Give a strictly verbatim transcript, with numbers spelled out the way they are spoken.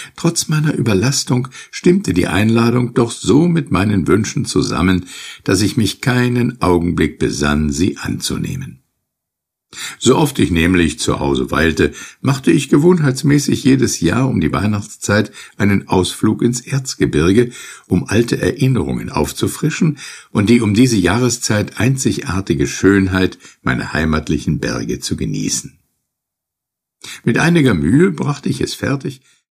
Trotz meiner Überlastung stimmte die Einladung doch so mit meinen Wünschen zusammen, dass ich mich keinen Augenblick besann, sie anzunehmen. So oft ich nämlich zu Hause weilte, machte ich gewohnheitsmäßig jedes Jahr um die Weihnachtszeit einen Ausflug ins Erzgebirge, um alte Erinnerungen aufzufrischen und die um diese Jahreszeit einzigartige Schönheit meiner heimatlichen Berge zu genießen. Mit einiger Mühe brachte ich es fertig,